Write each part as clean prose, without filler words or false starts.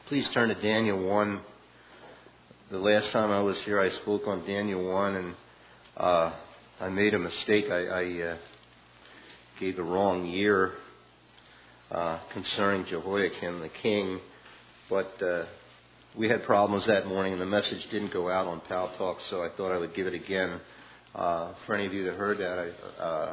Please turn to Daniel 1. The last time I was here, I spoke on Daniel 1, and I made a mistake. I gave the wrong year concerning Jehoiakim, the king. But we had problems that morning, and the message didn't go out on Pal Talk, so I thought I would give it again. For any of you that heard that,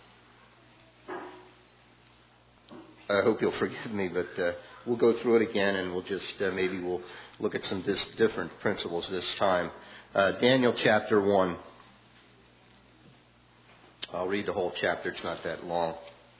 I hope you'll forgive me, but we'll go through it again, and we'll just maybe we'll look at some different principles this time. Daniel chapter 1. I'll read the whole chapter. It's not that long.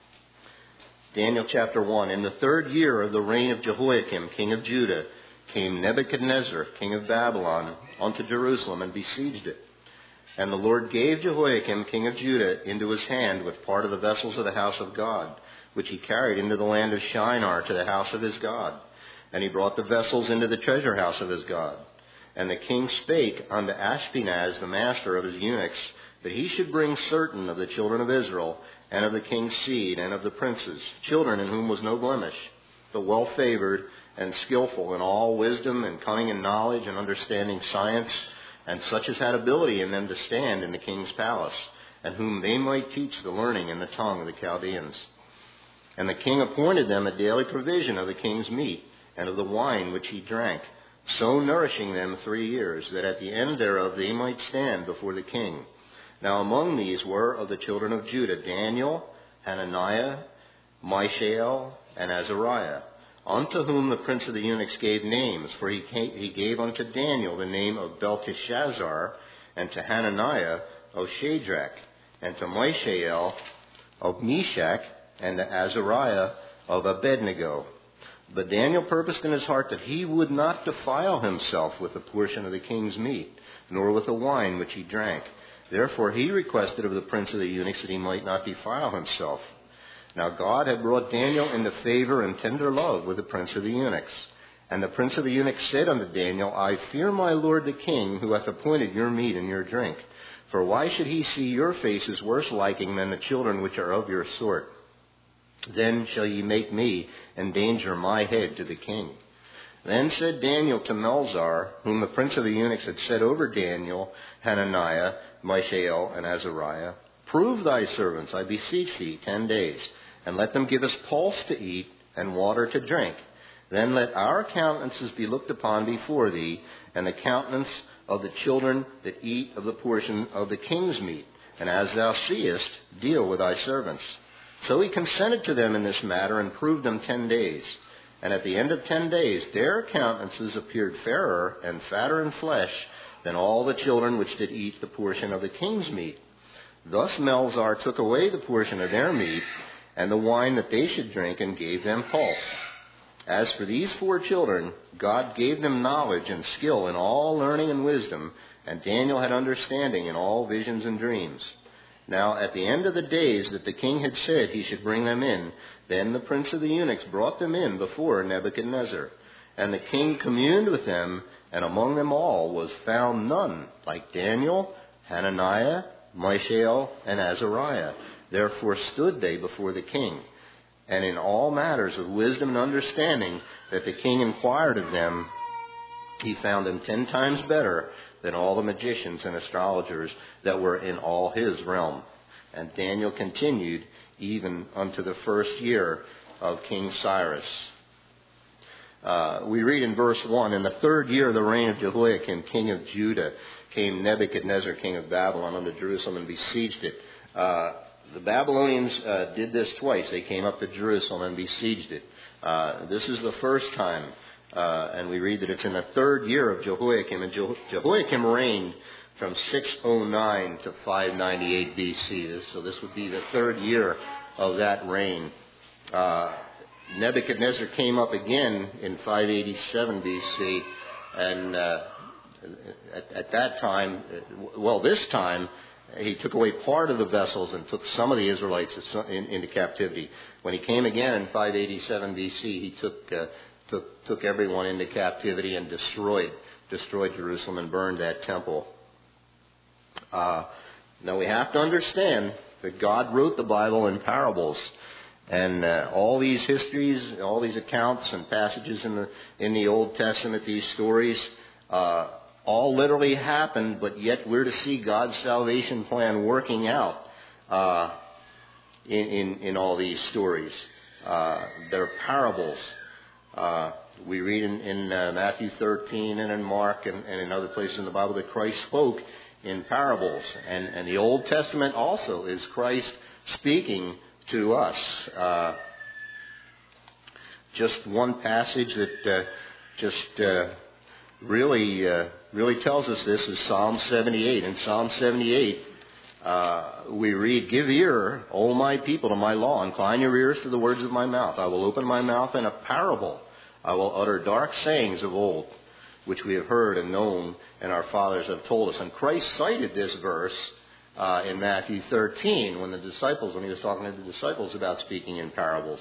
Daniel chapter 1. In the 3rd year of the reign of Jehoiakim, king of Judah, came Nebuchadnezzar, king of Babylon, unto Jerusalem and besieged it. And the Lord gave Jehoiakim, king of Judah, into his hand with part of the vessels of the house of God, which he carried into the land of Shinar to the house of his God. And he brought the vessels into the treasure house of his God. And the king spake unto Ashpenaz, the master of his eunuchs, that he should bring certain of the children of Israel, and of the king's seed, and of the princes, children in whom was no blemish, but well favored and skillful in all wisdom and cunning and knowledge and understanding science, and such as had ability in them to stand in the king's palace, and whom they might teach the learning and the tongue of the Chaldeans. And the king appointed them a daily provision of the king's meat, and of the wine which he drank, so nourishing them 3 years, that at the end thereof they might stand before the king. Now among these were of the children of Judah Daniel, Hananiah, Mishael, and Azariah, unto whom the prince of the eunuchs gave names, for he gave unto Daniel the name of Belteshazzar, and to Hananiah of Shadrach, and to Mishael of Meshach, and to Azariah of Abednego. But Daniel purposed in his heart that he would not defile himself with a portion of the king's meat, nor with the wine which he drank. Therefore he requested of the prince of the eunuchs that he might not defile himself. Now God had brought Daniel into favor and tender love with the prince of the eunuchs. And the prince of the eunuchs said unto Daniel, I fear my lord the king, who hath appointed your meat and your drink. For why should he see your faces worse liking than the children which are of your sort? Then shall ye make me endanger my head to the king. Then said Daniel to Melzar, whom the prince of the eunuchs had set over Daniel, Hananiah, Mishael, and Azariah, prove thy servants, I beseech thee, 10 days, and let them give us pulse to eat and water to drink. Then let our countenances be looked upon before thee, and the countenance of the children that eat of the portion of the king's meat. And as thou seest, deal with thy servants. So he consented to them in this matter, and proved them 10 days. And at the end of 10 days, their countenances appeared fairer and fatter in flesh than all the children which did eat the portion of the king's meat. Thus Melzar took away the portion of their meat, and the wine that they should drink, and gave them pulse. As for these 4 children, God gave them knowledge and skill in all learning and wisdom, and Daniel had understanding in all visions and dreams. Now at the end of the days that the king had said he should bring them in, then the prince of the eunuchs brought them in before Nebuchadnezzar. And the king communed with them, and among them all was found none like Daniel, Hananiah, Mishael, and Azariah. Therefore stood they before the king. And in all matters of wisdom and understanding that the king inquired of them, he found them 10 times better than all the magicians and astrologers that were in all his realm. And Daniel continued even unto the 1st year of King Cyrus. We read in verse 1, in the 3rd year of the reign of Jehoiakim, king of Judah, came Nebuchadnezzar, king of Babylon, unto Jerusalem and besieged it. The Babylonians did this twice. They came up to Jerusalem and besieged it. This is the first time. And we read that it's in the 3rd year of Jehoiakim. And Jehoiakim reigned from 609 to 598 B.C. So this would be the 3rd year of that reign. Nebuchadnezzar came up again in 587 B.C. And at that time, this time, he took away part of the vessels and took some of the Israelites into captivity. When he came again in 587 B.C., he took everyone into captivity and destroyed Jerusalem and burned that temple. Now we have to understand that God wrote the Bible in parables. And all these histories, all these accounts and passages in the Old Testament, these stories, all literally happened, but yet we're to see God's salvation plan working out in all these stories. They're parables. We read in Matthew 13 and in Mark and in other places in the Bible that Christ spoke in parables. And the Old Testament also is Christ speaking to us. Just one passage that really tells us this is Psalm 78. In Psalm 78, we read, "Give ear, O my people, to my law. Incline your ears to the words of my mouth. I will open my mouth in a parable. I will utter dark sayings of old, which we have heard and known, and our fathers have told us." And Christ cited this verse in Matthew 13 when he was talking to the disciples about speaking in parables.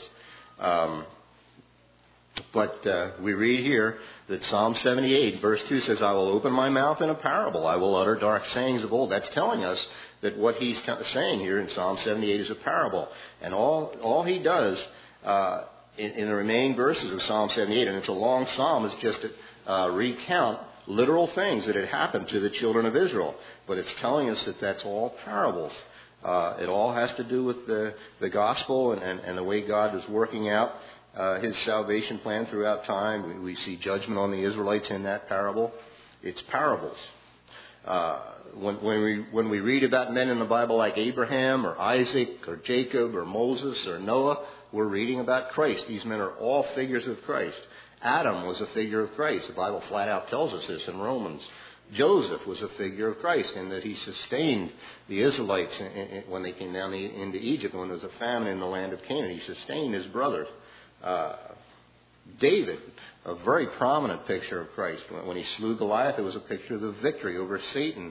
But we read here that Psalm 78, verse 2 says, "I will open my mouth in a parable. I will utter dark sayings of old." That's telling us that what he's saying here in Psalm 78 is a parable. And all he does in the remaining verses of Psalm 78, and it's a long psalm, is just to recount literal things that had happened to the children of Israel. But it's telling us that that's all parables. It all has to do with the gospel and the way God is working out his salvation plan throughout time. We see judgment on the Israelites in that parable. It's parables. When we read about men in the Bible like Abraham or Isaac or Jacob or Moses or Noah, we're reading about Christ. These men are all figures of Christ. Adam was a figure of Christ. The Bible flat out tells us this in Romans. Joseph was a figure of Christ in that he sustained the Israelites when they came down into Egypt, when there was a famine in the land of Canaan. He sustained his brothers. David, a very prominent picture of Christ. When he slew Goliath, it was a picture of the victory over Satan.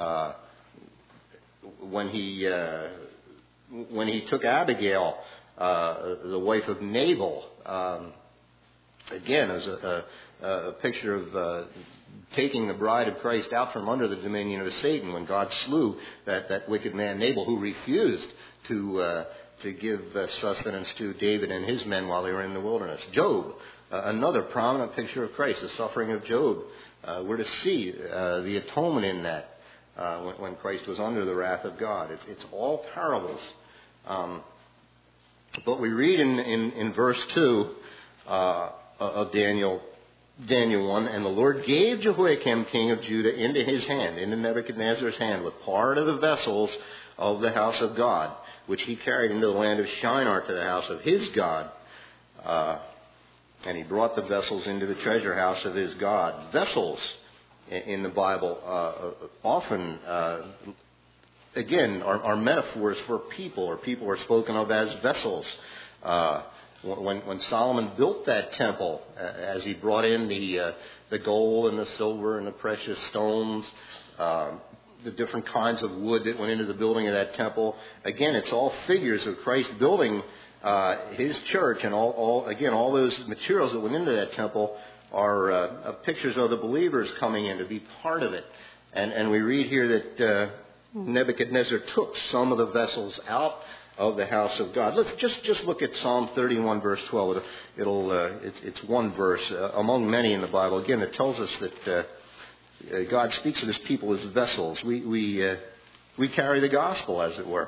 When he took Abigail, the wife of Nabal, again, as a picture of taking the bride of Christ out from under the dominion of Satan when God slew that wicked man Nabal, who refused to give sustenance to David and his men while they were in the wilderness. Job, another prominent picture of Christ, the suffering of Job. We're to see the atonement in that when Christ was under the wrath of God. It's all parables. But we read in verse 2 of Daniel 1, "And the Lord gave Jehoiakim, king of Judah, into his hand, into Nebuchadnezzar's hand, with part of the vessels of the house of God, which he carried into the land of Shinar to the house of his God. And he brought the vessels into the treasure house of his God." Vessels in the Bible often, again, are metaphors for people, or people are spoken of as vessels. When Solomon built that temple, as he brought in the gold and the silver and the precious stones, the different kinds of wood that went into the building of that temple, again, it's all figures of Christ building his church, and all those materials that went into that temple are pictures of the believers coming in to be part of it. And we read here that Nebuchadnezzar took some of the vessels out of the house of God. Let's just look at Psalm 31, verse 12. It's one verse among many in the Bible. Again, it tells us that God speaks of his people as vessels. We carry the gospel, as it were.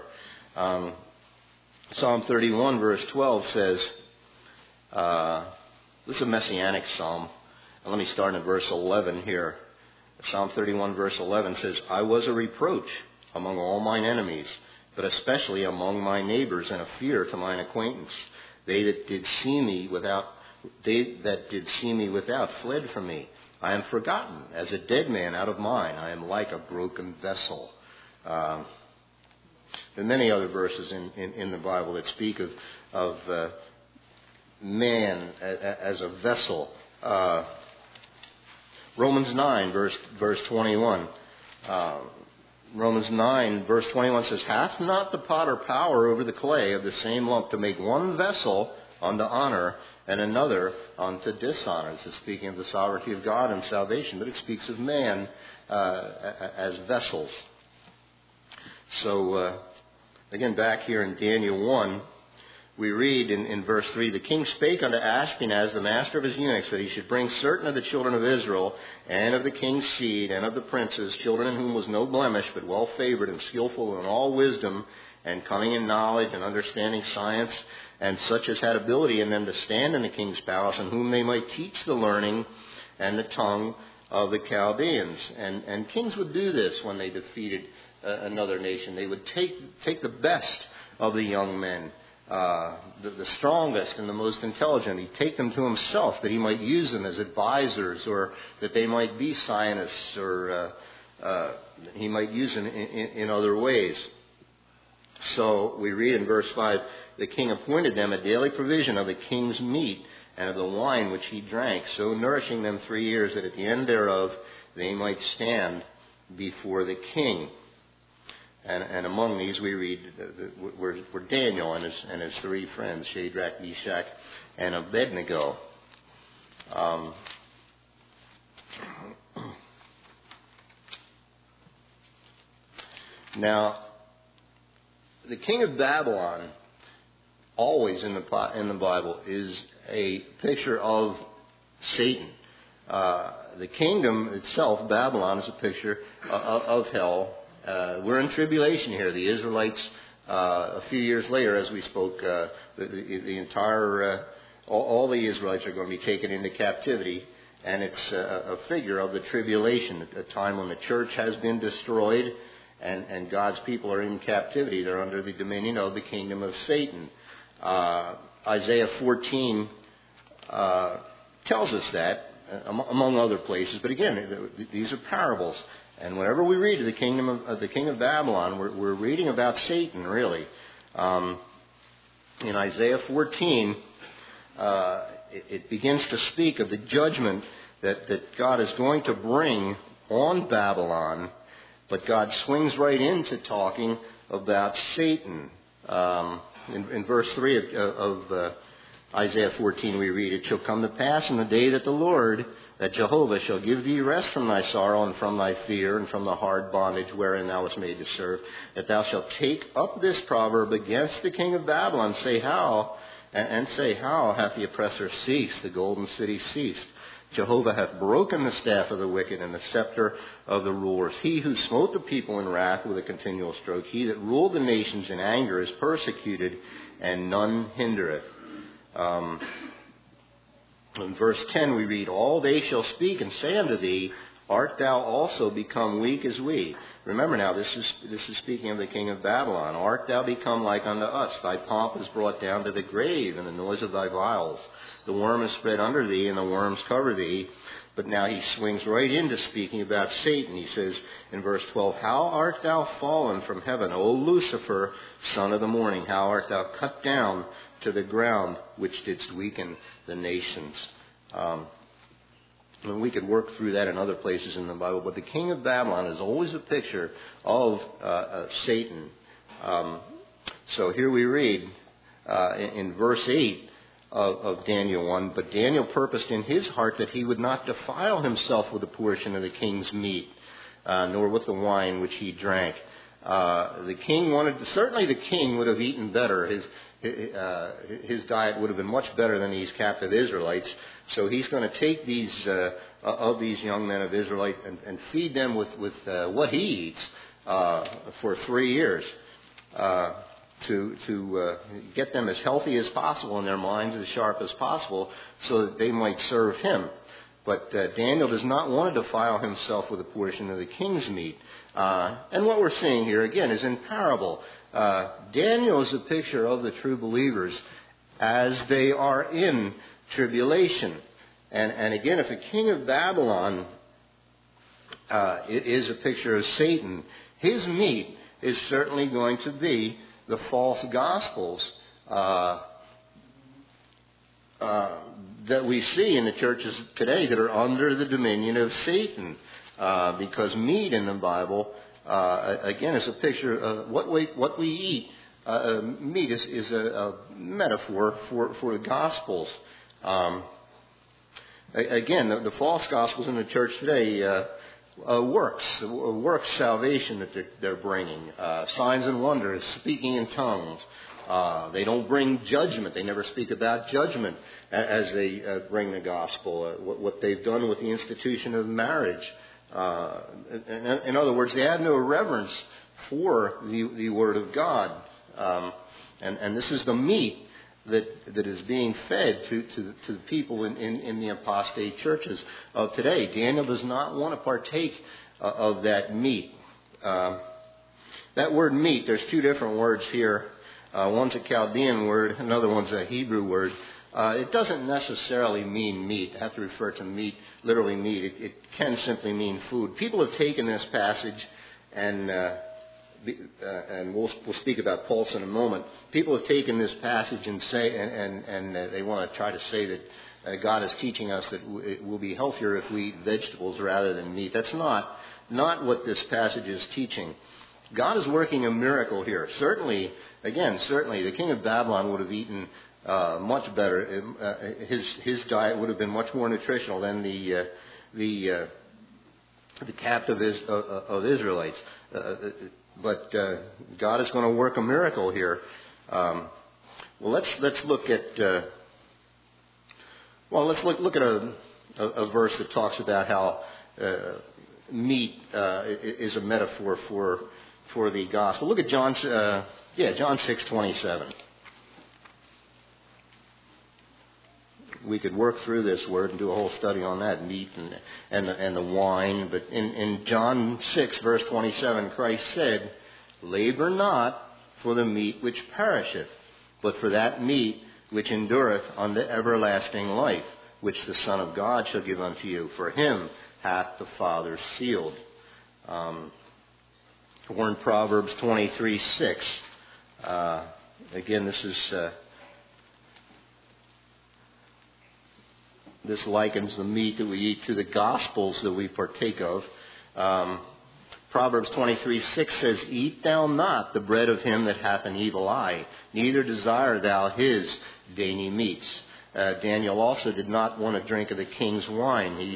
Psalm 31, verse 12 says, this is a messianic psalm. And let me start in verse 11 here. Psalm 31, verse 11 says, "I was a reproach among all mine enemies, but especially among my neighbors, and a fear to mine acquaintance. They that did see me without fled from me. I am forgotten as a dead man out of mind. I am like a broken vessel." There are many other verses in the Bible that speak of man as a vessel. Romans 9, verse 21. Romans 9, verse 21 says, "Hath not the potter power over the clay of the same lump to make one vessel unto honor and another unto dishonor?" This is speaking of the sovereignty of God and salvation, but it speaks of man as vessels. So, again, back here in Daniel 1, we read in verse 3, the king spake unto Ashpenaz, the master of his eunuchs, that he should bring certain of the children of Israel, and of the king's seed, and of the princes, children in whom was no blemish, but well favored and skillful in all wisdom, and cunning in knowledge, and understanding science, and such as had ability in them to stand in the king's palace, and whom they might teach the learning and the tongue of the Chaldeans. And kings would do this when they defeated another nation. They would take the best of the young men, the strongest and the most intelligent. He'd take them to himself that he might use them as advisors, or that they might be scientists, or he might use them in other ways. So we read in verse 5, the king appointed them a daily provision of the king's meat and of the wine which he drank, so nourishing them 3 years, that at the end thereof they might stand before the king. And among these we read were Daniel and his 3 friends, Shadrach, Meshach, and Abednego. Now, the king of Babylon, always in the Bible, is a picture of Satan. The kingdom itself, Babylon, is a picture of hell. We're in tribulation here. The Israelites, a few years later, as we spoke, the entire, all the Israelites are going to be taken into captivity, and it's a figure of the tribulation, a time when the church has been destroyed, and God's people are in captivity. They're under the dominion of the kingdom of Satan. Isaiah 14 tells us that, among other places. But again, these are parables. And whenever we read of the king of Babylon, we're reading about Satan, really. In Isaiah 14, it begins to speak of the judgment that God is going to bring on Babylon, but God swings right into talking about Satan. In verse 3 of Isaiah 14 we read, it shall come to pass in the day that the Lord, that Jehovah, shall give thee rest from thy sorrow and from thy fear and from the hard bondage wherein thou wast made to serve, that thou shalt take up this proverb against the king of Babylon, say how hath the oppressor ceased, the golden city ceased. Jehovah hath broken the staff of the wicked and the scepter of the rulers. He who smote the people in wrath with a continual stroke, he that ruled the nations in anger, is persecuted, and none hindereth. In verse 10 we read, all they shall speak and say unto thee, art thou also become weak as we? Remember now, this is speaking of the king of Babylon. Art thou become like unto us? Thy pomp is brought down to the grave, and the noise of thy viols. The worm is spread under thee, and the worms cover thee. But now he swings right into speaking about Satan. He says in verse 12, how art thou fallen from heaven, O Lucifer, son of the morning? How art thou cut down to the ground, which didst weaken the nations? And we could work through that in other places in the Bible, but the king of Babylon is always a picture of Satan. So here we read in verse 8 of Daniel 1, but Daniel purposed in his heart that he would not defile himself with a portion of the king's meat, nor with the wine which he drank. The king certainly the king would have eaten better. His diet would have been much better than these captive Israelites. So he's going to take these young men of Israelite and feed them with what he eats for 3 years, to get them as healthy as possible and their minds as sharp as possible, so that they might serve him. But Daniel does not want to defile himself with a portion of the king's meat. And what we're seeing here, again, is in parable. Daniel is a picture of the true believers as they are in tribulation. And again, if the king of Babylon is a picture of Satan, his meat is certainly going to be the false gospels that we see in the churches today that are under the dominion of Satan. Because meat in the Bible, again, is a picture of what we eat. Meat is a metaphor for the Gospels. Again, the false Gospels in the church today, works salvation that they're bringing. Signs and wonders, speaking in tongues, They don't bring judgment. They never speak about judgment as they bring the gospel. What they've done with the institution of marriage. In other words, they have no reverence for the Word of God. And this is the meat that is being fed to the people in the apostate churches of today. Daniel does not want to partake of that meat. That word meat, there's two different words here. One's a Chaldean word, another one's a Hebrew word. It doesn't necessarily mean meat. I have to refer to meat, literally meat. It can simply mean food. People have taken this passage and we'll speak about pulse in a moment. People have taken this passage and they want to try to say that God is teaching us that it will be healthier if we eat vegetables rather than meat. That's not what this passage is teaching. God is working a miracle here. Certainly, the king of Babylon would have eaten much better. His diet would have been much more nutritional than the captive of Israelites. But God is going to work a miracle here. Let's look at look at a verse that talks about how meat is a metaphor for the gospel. Look at John 6:27. We could work through this word and do a whole study on that, meat and the wine. But in John 6, verse 27, Christ said, "Labor not for the meat which perisheth, but for that meat which endureth unto everlasting life, which the Son of God shall give unto you. For him hath the Father sealed." We're in Proverbs 23:6. Again, this likens the meat that we eat to the Gospels that we partake of. Proverbs 23:6 says, "Eat thou not the bread of him that hath an evil eye, neither desire thou his dainty meats." Daniel also did not want to drink of the king's wine.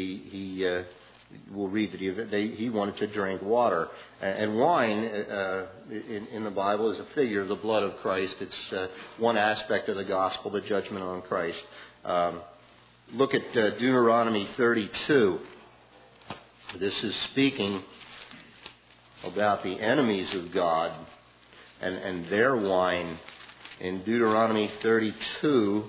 We'll read that he wanted to drink water. And wine in the Bible is a figure of the blood of Christ. It's one aspect of the gospel, the judgment on Christ. Look at Deuteronomy 32. This is speaking about the enemies of God and their wine. In Deuteronomy 32,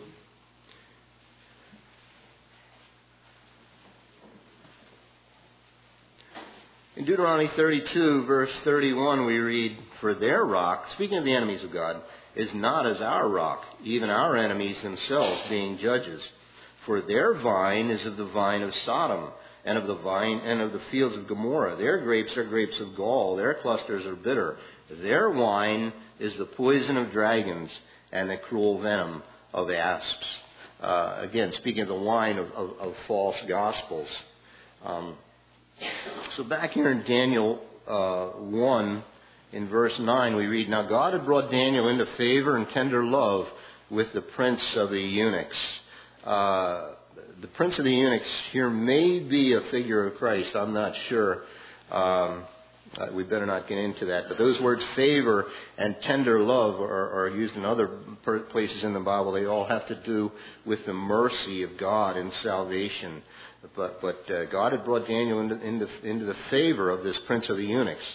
in Deuteronomy 32, verse 31, we read, "For their rock," speaking of the enemies of God, "is not as our rock, even our enemies themselves being judges. For their vine is of the vine of Sodom, and of the fields of Gomorrah. Their grapes are grapes of gall, their clusters are bitter. Their wine is the poison of dragons, and the cruel venom of asps." Again, speaking of the wine of false gospels. So back here in Daniel 1, in verse 9, we read, "Now God had brought Daniel into favor and tender love with the prince of the eunuchs." The prince of the eunuchs here may be a figure of Christ. I'm not sure. We better not get into that. But those words favor and tender love are used in other places in the Bible. They all have to do with the mercy of God in salvation. But God had brought Daniel into the favor of this prince of the eunuchs.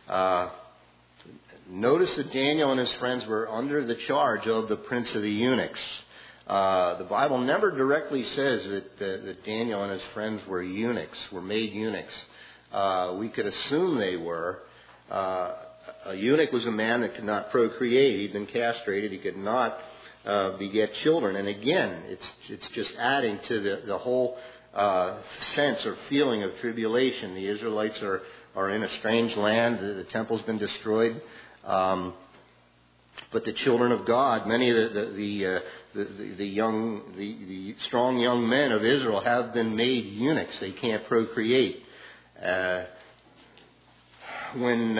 Notice that Daniel and his friends were under the charge of the prince of the eunuchs. The Bible never directly says that Daniel and his friends were made eunuchs. We could assume they were. A eunuch was a man that could not procreate. He'd been castrated. He could not beget children. And again, it's just adding to the whole sense or feeling of tribulation. The Israelites are in a strange land. The temple's been destroyed. But the children of God, many of the strong young men of Israel have been made eunuchs. They can't procreate. When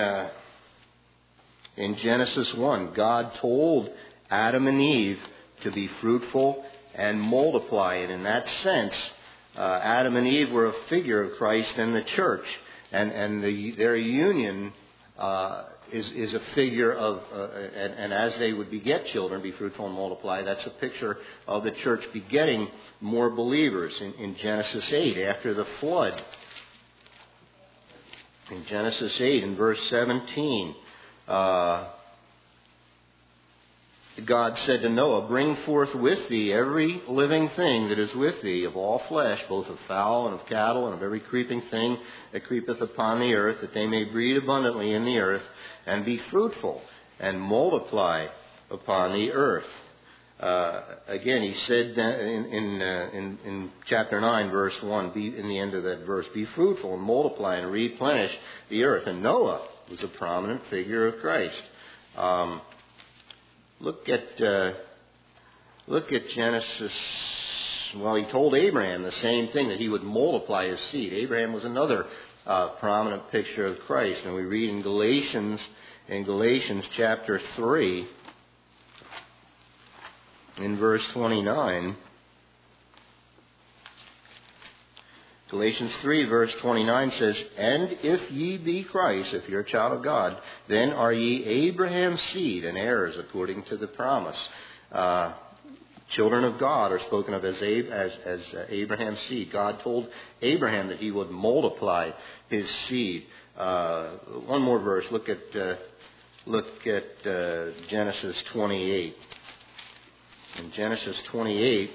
in Genesis 1, God told Adam and Eve to be fruitful and multiply. And in that sense, Adam and Eve were a figure of Christ and the church. And their union is a figure of, and as they would beget children, be fruitful and multiply, that's a picture of the church begetting more believers. In Genesis 8, after the flood, in Genesis 8, in verse 17, God said to Noah, "Bring forth with thee every living thing that is with thee, of all flesh, both of fowl and of cattle, and of every creeping thing that creepeth upon the earth, that they may breed abundantly in the earth, and be fruitful, and multiply upon the earth." Again, he said in chapter 9, verse 1, in the end of that verse, "Be fruitful and multiply and replenish the earth." And Noah was a prominent figure of Christ. Look at Genesis. Well, he told Abraham the same thing, that he would multiply his seed. Abraham was another prominent picture of Christ. And we read in Galatians chapter 3, in verse 29. Galatians 3, verse 29 says, "And if ye be Christ," if you're a child of God, "then are ye Abraham's seed and heirs according to the promise." Children of God are spoken of as Abraham's seed. God told Abraham that he would multiply his seed. One more verse. Look at Genesis 28. In Genesis 28,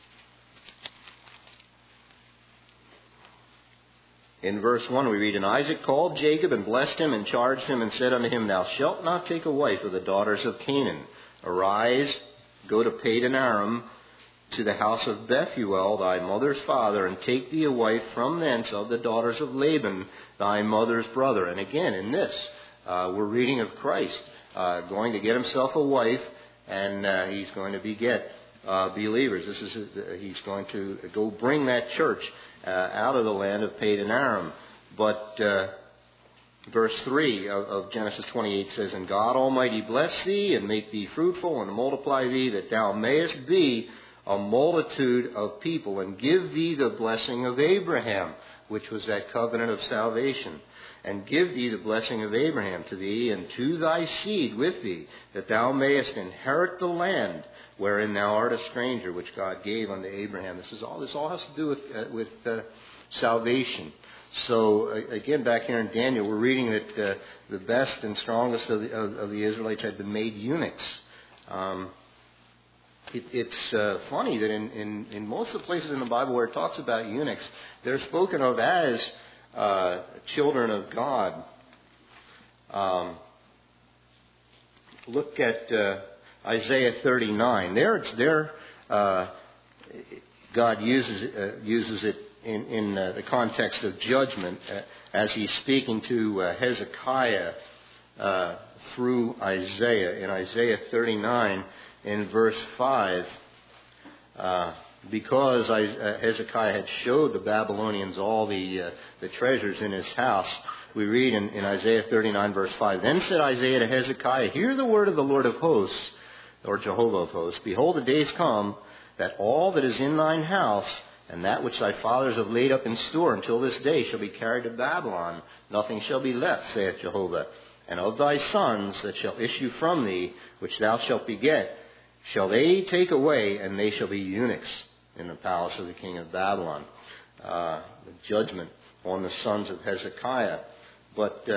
in verse 1 we read, "And Isaac called Jacob and blessed him and charged him and said unto him, Thou shalt not take a wife of the daughters of Canaan. Arise, go to Padan Aram, to the house of Bethuel, thy mother's father, and take thee a wife from thence of the daughters of Laban, thy mother's brother." And again, in this, we're reading of Christ going to get himself a wife, and he's going to beget believers. He's going to go bring that church out of the land of Padan Aram. But verse 3 of Genesis 28 says, "And God Almighty bless thee, and make thee fruitful, and multiply thee, that thou mayest be a multitude of people, and give thee the blessing of Abraham," which was that covenant of salvation. "And give thee the blessing of Abraham to thee, and to thy seed with thee, that thou mayest inherit the land wherein thou art a stranger, which God gave unto Abraham." This all has to do with salvation. So again, back here in Daniel, we're reading that the best and strongest of the Israelites had been made eunuchs. It's funny that in most of the places in the Bible where it talks about eunuchs, they're spoken of as children of God. Look at Isaiah 39. There God uses it in the context of judgment as he's speaking to Hezekiah through Isaiah. In Isaiah 39, in verse 5, because Hezekiah had showed the Babylonians all the treasures in his house, we read in Isaiah 39, verse 5, "Then said Isaiah to Hezekiah, Hear the word of the Lord of hosts," or Jehovah of hosts, "Behold, the days come, that all that is in thine house, and that which thy fathers have laid up in store until this day, shall be carried to Babylon. Nothing shall be left, saith Jehovah. And of thy sons that shall issue from thee, which thou shalt beget, shall they take away, and they shall be eunuchs in the palace of the king of Babylon." The judgment on the sons of Hezekiah. But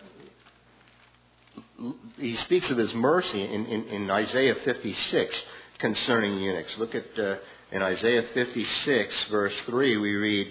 he speaks of his mercy in Isaiah 56 concerning eunuchs. Look at in Isaiah 56, verse 3, we read,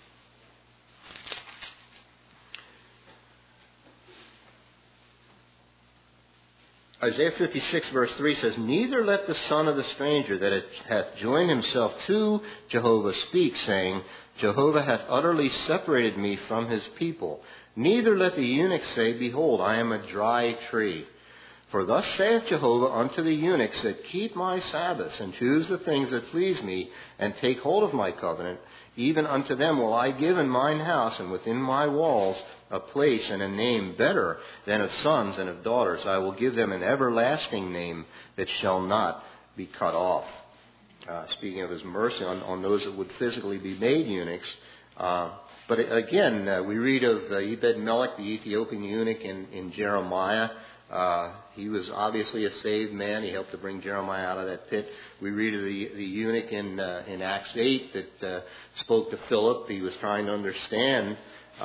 Isaiah 56, verse 3 says, "Neither let the son of the stranger that hath joined himself to Jehovah speak, saying, Jehovah hath utterly separated me from his people. Neither let the eunuch say, Behold, I am a dry tree. For thus saith Jehovah unto the eunuchs that keep my Sabbaths, and choose the things that please me, and take hold of my covenant, even unto them will I give in mine house and within my walls a place and a name better than of sons and of daughters. I will give them an everlasting name that shall not be cut off." Speaking of his mercy on those that would physically be made eunuchs, But again, we read of Ebed-Melech, the Ethiopian eunuch in Jeremiah. He was obviously a saved man. He helped to bring Jeremiah out of that pit. We read of the eunuch in Acts 8 that spoke to Philip. He was trying to understand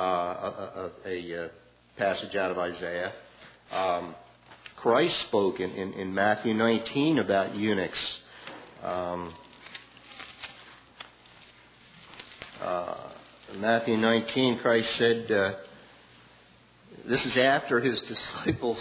a passage out of Isaiah. Christ spoke in Matthew 19 about eunuchs. In Matthew 19, Christ said, this is after his disciples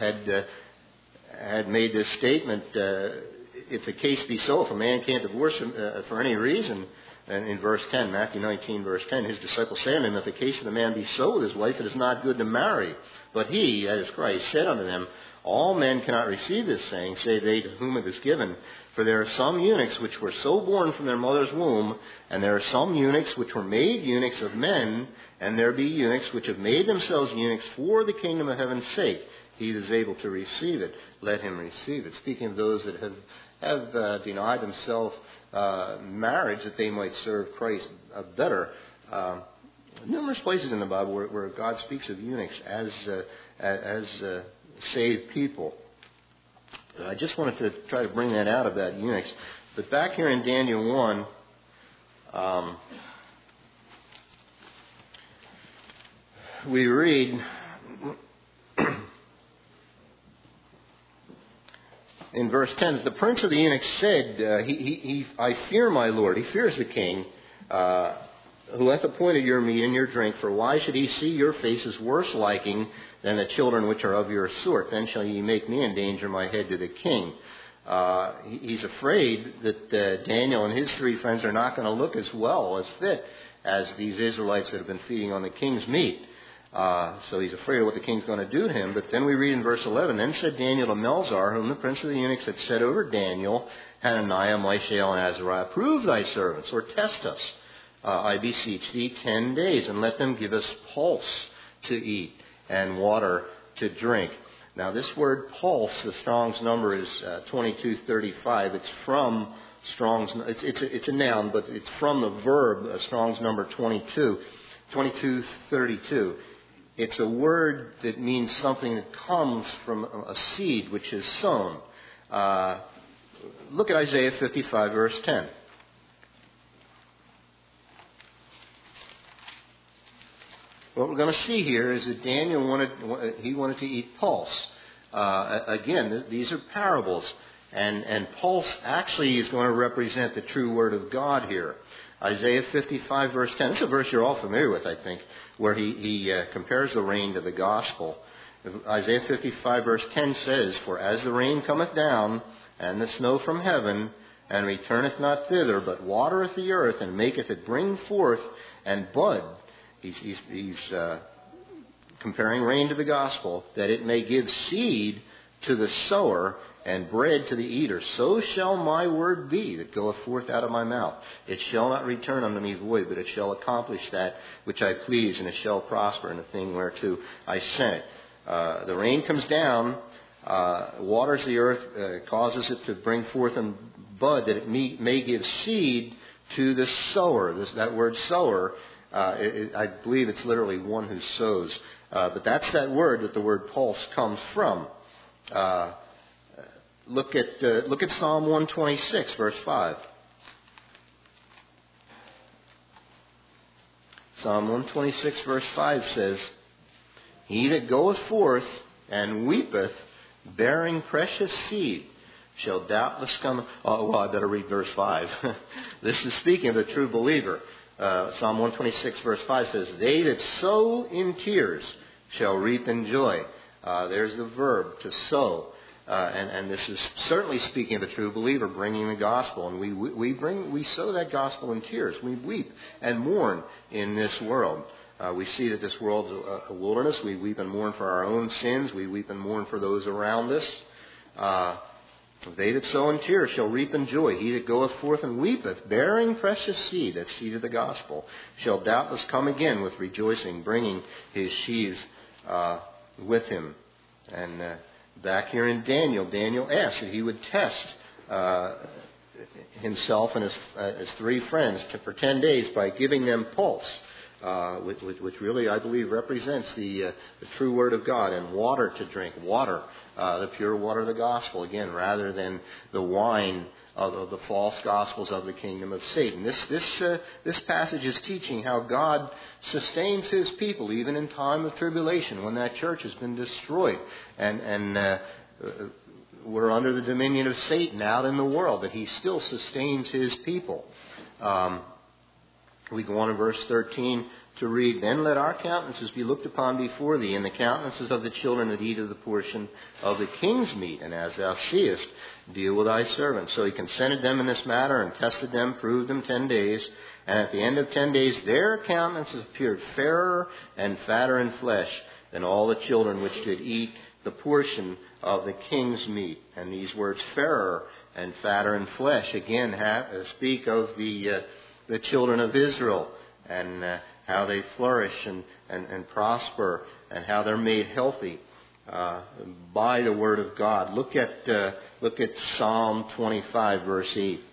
had made this statement, if the case be so, if a man can't divorce him for any reason, and in verse 10, Matthew 19, verse 10, his disciples say unto him, if the case of the man be so with his wife, it is not good to marry. But he, that is Christ, said unto them, all men cannot receive this saying, save they to whom it is given. For there are some eunuchs which were so born from their mother's womb, and there are some eunuchs which were made eunuchs of men, and there be eunuchs which have made themselves eunuchs for the kingdom of heaven's sake. He that is able to receive it, let him receive it. Speaking of those that have denied themselves marriage that they might serve Christ better. Numerous places in the Bible where God speaks of eunuchs as saved people. I just wanted to try to bring that out about eunuchs. But back here in Daniel 1, we read in verse 10, the prince of the eunuchs said, I fear my Lord. He fears the king, who hath appointed your meat and your drink, for why should he see your faces worse liking than the children which are of your sort? Then shall ye make me endanger my head to the king. He's afraid that Daniel and his three friends are not going to look as well, as fit, as these Israelites that have been feeding on the king's meat. So he's afraid of what the king's going to do to him. But then we read in verse 11, then said Daniel to Melzar, whom the prince of the eunuchs had set over Daniel, Hananiah, Mishael, and Azariah, prove thy servants, or test us, I beseech thee, 10 days, and let them give us pulse to eat and water to drink. Now this word pulse, the Strong's number is 2235. It's from Strong's, it's a noun, but it's from the verb, Strong's number 2232. It's a word that means something that comes from a seed which is sown. Look at Isaiah 55, verse 10. What we're going to see here is that Daniel wanted to eat pulse. Again, these are parables, and pulse actually is going to represent the true word of God here. Isaiah 55, verse 10. This is a verse you're all familiar with, I think, where he compares the rain to the gospel. Isaiah 55, verse 10 says, for as the rain cometh down, and the snow from heaven, and returneth not thither, but watereth the earth, and maketh it bring forth and bud. He's comparing rain to the gospel, that it may give seed to the sower and bread to the eater. So shall my word be that goeth forth out of my mouth. It shall not return unto me void, but it shall accomplish that which I please, and it shall prosper in the thing whereto I sent it. The rain comes down, waters the earth, causes it to bring forth and bud, that it may give seed to the sower. That word sower, I believe it's literally one who sows. But that's that word that the word pulse comes from. Look at Psalm 126, verse 5. Psalm 126, verse 5 says, he that goeth forth and weepeth, bearing precious seed, shall doubtless come... Oh, well, I better read verse 5. This is speaking of the true believer. Psalm 126, verse 5 says, they that sow in tears shall reap in joy. There's the verb, to sow. And this is certainly speaking of the true believer, bringing the gospel. And we sow that gospel in tears. We weep and mourn in this world. We see that this world's a wilderness. We weep and mourn for our own sins. We weep and mourn for those around us. They that sow in tears shall reap in joy. He that goeth forth and weepeth, bearing precious seed, that seed of the gospel, shall doubtless come again with rejoicing, bringing his sheaves with him. And back here in Daniel asked that he would test himself and his three friends for 10 days by giving them pulse, which really, I believe, represents the true Word of God, and water to drink, the pure water of the gospel, again, rather than the wine of the false gospels of the kingdom of Satan. This passage is teaching how God sustains His people even in time of tribulation, when that church has been destroyed and we're under the dominion of Satan out in the world, that He still sustains His people. We go on in verse 13 to read, "Then let our countenances be looked upon before thee, and the countenances of the children that eat of the portion of the king's meat. And as thou seest, deal with thy servants." So he consented them in this matter, and tested them, proved them 10 days. And at the end of 10 days, their countenances appeared fairer and fatter in flesh than all the children which did eat the portion of the king's meat. And these words, fairer and fatter in flesh, again speak of the children of Israel, and how they flourish and prosper, and how they're made healthy by the Word of God. Look at Psalm 25, verse 8.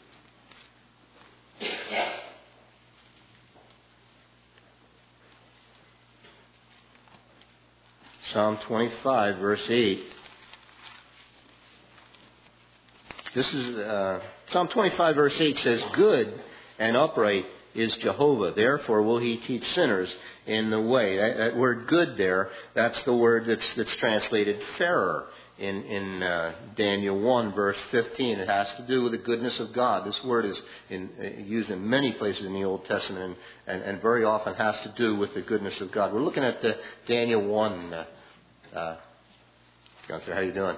Psalm 25, verse 8. This is Psalm 25, verse 8 says, "Good and upright is Jehovah. Therefore will He teach sinners in the way." That word "good" there, that's the word that's translated fairer in Daniel 1, verse 15. It has to do with the goodness of God. This word is used in many places in the Old Testament, and very often has to do with the goodness of God. We're looking at Daniel 1. Gunther, how you doing?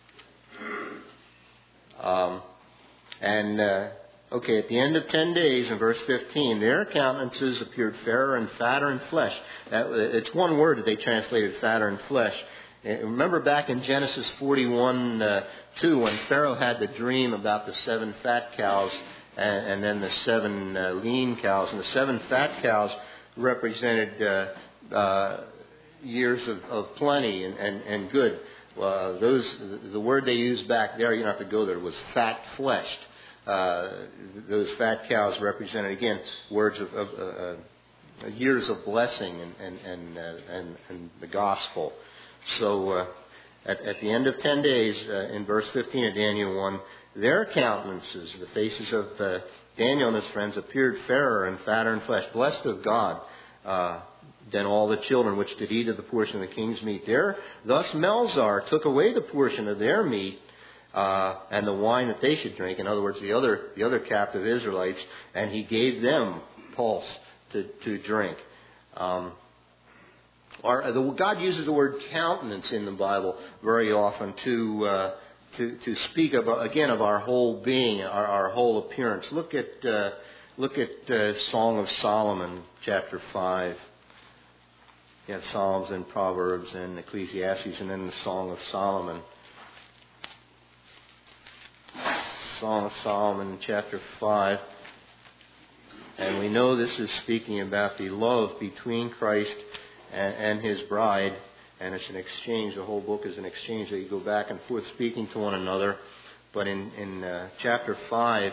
Okay, at the end of 10 days, in verse 15, their countenances appeared fairer and fatter in flesh. It's one word that they translated fatter in flesh. Remember back in Genesis 41:2, when Pharaoh had the dream about the 7 fat cows and then the 7 lean cows. And the 7 fat cows represented years of plenty and good. The word they used back there, you don't have to go there, was fat-fleshed. Those fat cows represented, again, words of years of blessing and the gospel. So at the end of 10 days, in verse 15 of Daniel 1, their countenances, the faces of Daniel and his friends, appeared fairer and fatter in flesh, blessed of God, than all the children which did eat of the portion of the king's meat. Thus Melzar took away the portion of their meat, and the wine that they should drink. In other words, the other captive Israelites, and he gave them pulse to drink. God uses the word countenance in the Bible very often to speak of our whole being, our whole appearance. Look at Song of Solomon, chapter 5. You have Psalms and Proverbs and Ecclesiastes, and then the Song of Solomon. Song of Solomon, chapter 5. And we know this is speaking about the love between Christ and His bride. And it's an exchange. The whole book is an exchange that you go back and forth speaking to one another. But in chapter 5,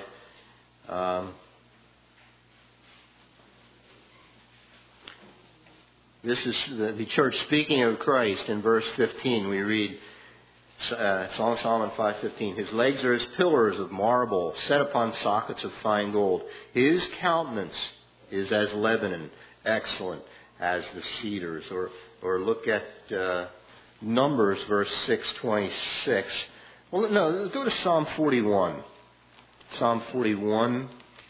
this is the church speaking of Christ. In verse 15, we read, Song of Solomon 5:15. "His legs are as pillars of marble, set upon sockets of fine gold. His countenance is as Lebanon, excellent as the cedars." Or look at Numbers, verse 6:26. Well, no, go to Psalm 41. Psalm 41.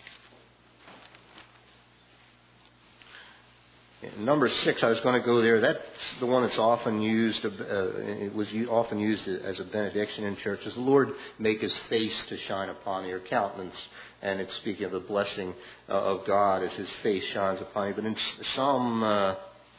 Number 6, I was going to go there. That's the one that's often used. It was often used as a benediction in churches. The Lord make His face to shine upon your countenance. And it's speaking of the blessing of God as His face shines upon you. But in Psalm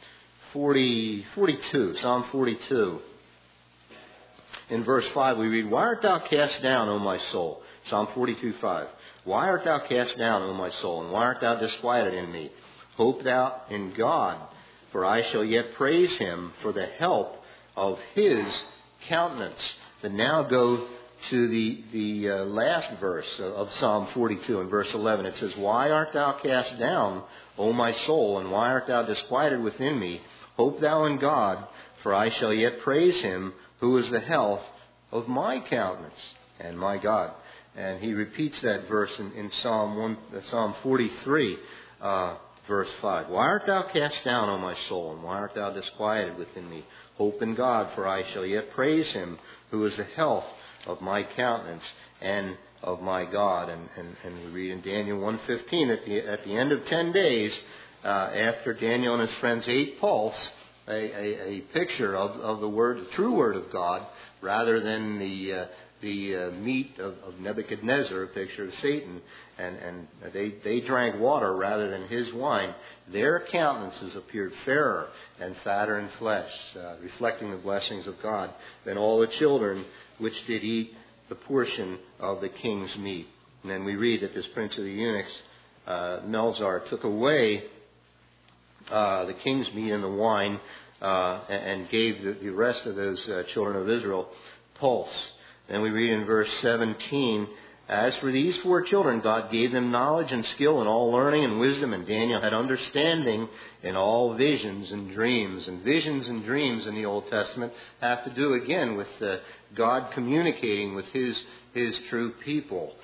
42, Psalm 42, in verse 5, we read, "Why art thou cast down, O my soul?" Psalm 42:5. "Why art thou cast down, O my soul? And why art thou disquieted in me? Hope thou in God, for I shall yet praise Him for the help of His countenance." But now go to the last verse of Psalm 42 in verse 11. It says, "Why art thou cast down, O my soul, and why art thou disquieted within me? Hope thou in God, for I shall yet praise him, who is the health of my countenance and my God." And he repeats that verse in Psalm 43, verse 5. "Why art thou cast down, O my soul, and why art thou disquieted within me? Hope in God, for I shall yet praise him, who is the health of my countenance and of my God." And we read in Daniel 1:15, at the end of 10 days, after Daniel and his friends ate pulse, a picture of the word, the true word of God, rather than the meat of Nebuchadnezzar, a picture of Satan, and they drank water rather than his wine. Their countenances appeared fairer and fatter in flesh, reflecting the blessings of God, than all the children which did eat the portion of the king's meat. And then we read that this prince of the eunuchs, Melzar, took away the king's meat and the wine, and gave the rest of those children of Israel pulse. Then we read in verse 17, "As for these 4 children, God gave them knowledge and skill in all learning and wisdom, and Daniel had understanding in all visions and dreams." And visions and dreams in the Old Testament have to do again with God communicating with his true people.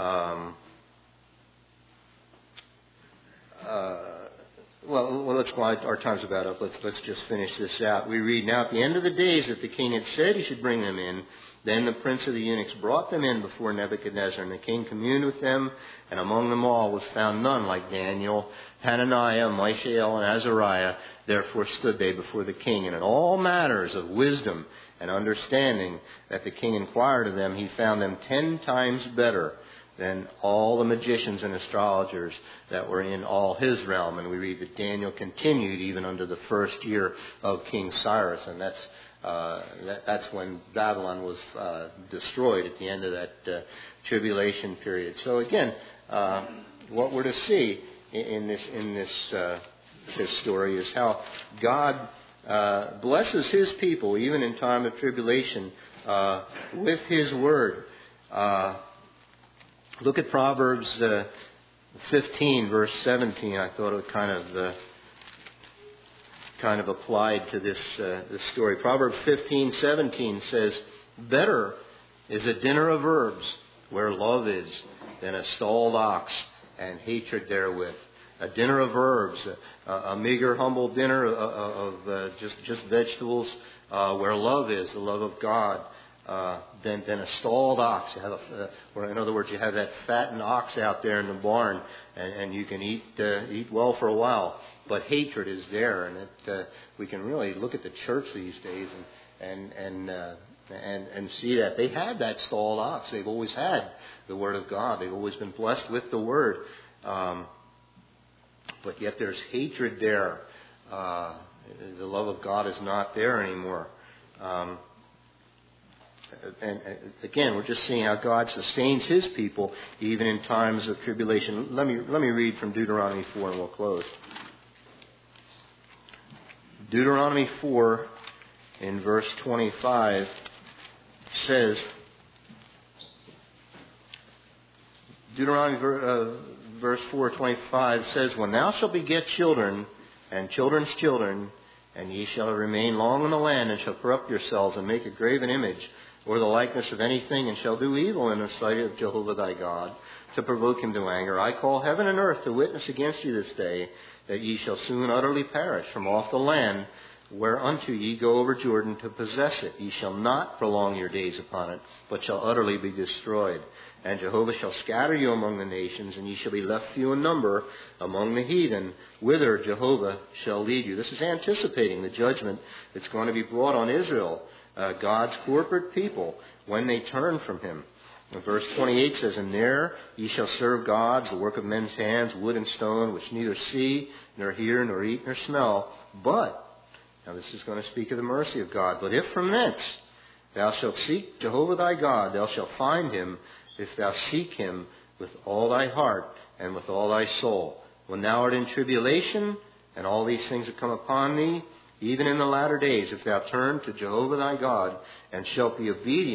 Well, let's go. Our time's about up. Let's just finish this out. We read, "Now at the end of the days that the king had said he should bring them in, then the prince of the eunuchs brought them in before Nebuchadnezzar, and the king communed with them, and among them all was found none like Daniel, Hananiah, Mishael, and Azariah. Therefore stood they before the king, and in all matters of wisdom and understanding that the king inquired of them, he found them 10 times better than all the magicians and astrologers that were in all his realm." And we read that Daniel continued even under the first year of King Cyrus, and that's when Babylon was destroyed at the end of that tribulation period. So again, what we're to see in this story is how God blesses his people even in time of tribulation with his word. Look at Proverbs 15, verse 17. I thought it kind of applied to this story. Proverbs 15:17 says, "Better is a dinner of herbs where love is than a stalled ox and hatred therewith." A dinner of herbs, a meager, humble dinner of just vegetables, where love is, the love of God, than a stalled ox. You have or in other words, you have that fattened ox out there in the barn, and you can eat well for a while. But hatred is there, and we can really look at the church these days and see that they have that stalled ox. They've always had the Word of God. They've always been blessed with the Word, but yet there's hatred there. The love of God is not there anymore. And again, we're just seeing how God sustains his people even in times of tribulation. Let me read from Deuteronomy 4 and we'll close. Deuteronomy 4 in verse 25 says, verse 4:25 says, "When thou shalt beget children and children's children, and ye shall remain long in the land, and shall corrupt yourselves, and make a graven image, or the likeness of anything, and shall do evil in the sight of Jehovah thy God, to provoke him to anger, I call heaven and earth to witness against you this day, that ye shall soon utterly perish from off the land whereunto ye go over Jordan to possess it. Ye shall not prolong your days upon it, but shall utterly be destroyed. And Jehovah shall scatter you among the nations, and ye shall be left few in number among the heathen, whither Jehovah shall lead you." This is anticipating the judgment that's going to be brought on Israel, God's corporate people, when they turn from him. And verse 28 says, "And there ye shall serve gods, the work of men's hands, wood and stone, which neither see, nor hear, nor eat, nor smell. But," now this is going to speak of the mercy of God, "but if from thence thou shalt seek Jehovah thy God, thou shalt find him, if thou seek him with all thy heart and with all thy soul. When thou art in tribulation, and all these things have come upon thee, even in the latter days, if thou turn to Jehovah thy God, and shalt be obedient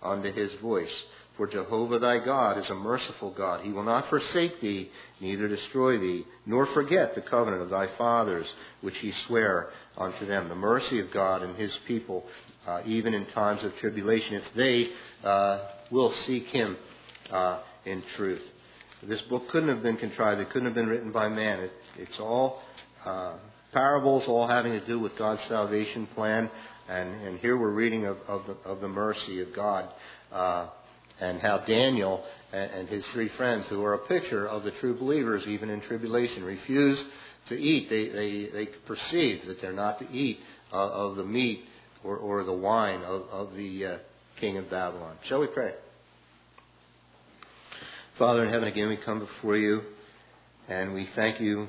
unto his voice. For Jehovah thy God is a merciful God. He will not forsake thee, neither destroy thee, nor forget the covenant of thy fathers, which he sware unto them. The mercy of God and his people, even in times of tribulation, if they will seek him in truth. This book couldn't have been contrived. It couldn't have been written by man. It's all parables, all having to do with God's salvation plan. And here we're reading of the mercy of God. And how Daniel and his three friends, who are a picture of the true believers, even in tribulation, refuse to eat. They perceive that they're not to eat of the meat or the wine of the king of Babylon. Shall we pray? Father in heaven, again we come before you, and we thank you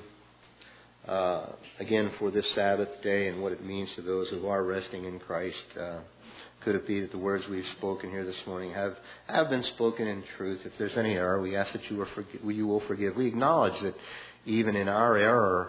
again for this Sabbath day and what it means to those who are resting in Christ. Could it be that the words we've spoken here this morning have been spoken in truth? If there's any error, we ask that you will forgive. We acknowledge that even in our error,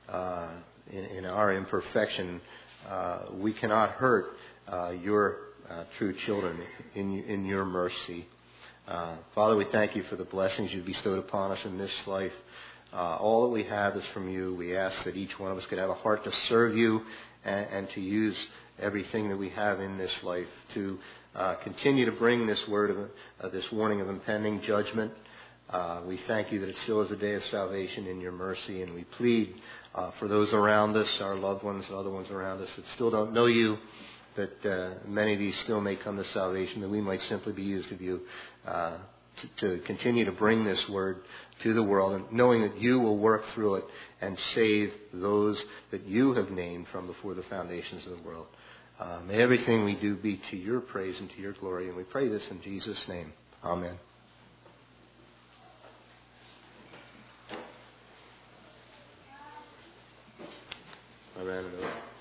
in our imperfection, we cannot hurt your true children in your mercy. Father, we thank you for the blessings you've bestowed upon us in this life. All that we have is from you. We ask that each one of us could have a heart to serve you and to use everything that we have in this life to continue to bring this word of this warning of impending judgment. We thank you that it still is a day of salvation in your mercy, and we plead for those around us, our loved ones and other ones around us that still don't know you, that many of these still may come to salvation, that we might simply be used of you to continue to bring this word to the world, and knowing that you will work through it and save those that you have named from before the foundations of the world. May everything we do be to your praise and to your glory, and we pray this in Jesus' name. Amen. I ran it over.